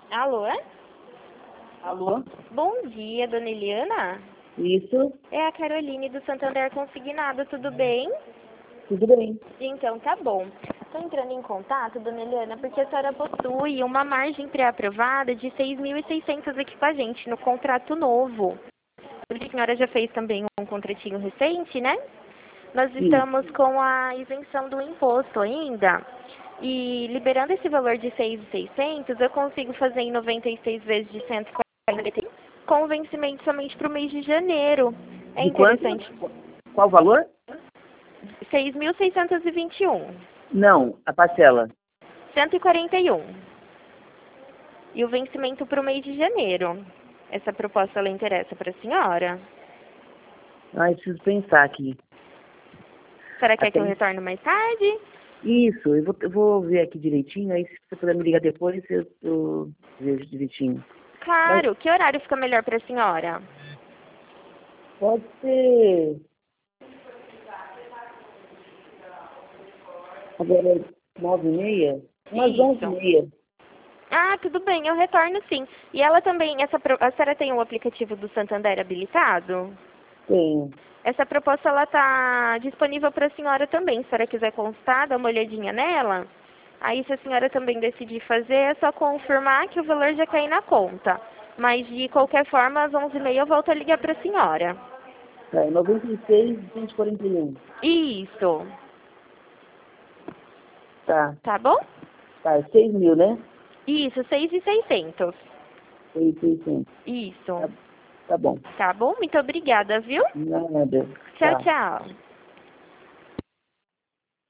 Alô? Alô? Bom dia, dona Eliana. Isso, É a Caroline do Santander Consignado, tudo bem? tudo bem. Então tá bom. Estou entrando em contato, dona Eliana, porque a senhora possui uma margem pré-aprovada de 6.600 aqui com a gente no contrato novo. A senhora já fez também um contratinho recente, né? Nós Sim. estamos com a isenção do imposto ainda. E liberando esse valor de 6.600, eu consigo fazer em 96 vezes de 140 com vencimento somente para o mês de janeiro. É De quanto? interessante. Qual o valor? 6.621. Não, a parcela. 141. E o vencimento para o mês de janeiro. Essa proposta ela interessa para a senhora? Ai, preciso pensar aqui. A senhora quer que Até... eu retorne mais tarde? Isso, eu vou ver aqui direitinho, aí se você puder me ligar depois, eu vejo direitinho. Mas Claro. Que horário fica melhor para a senhora? pode ser agora 9h30? Umas Isso. 11h30. Ah, tudo bem, eu retorno sim. E ela também, a senhora tem o aplicativo do Santander habilitado? Tenho. Essa proposta ela está disponível para a senhora também. Se a senhora quiser constar, dá uma olhadinha nela. Aí, se a senhora também decidir fazer, é só confirmar que o valor já cai na conta. Mas, de qualquer forma, às 11h30 eu volto a ligar para a senhora. Tá, 96, 141. Isso. Tá, Tá bom? tá, 6.000, né? Isso, 6.600. 6.600. Isso. Tá, tá bom. Tá bom? Muito obrigada, viu? Nada. Tchau, Tá. tchau.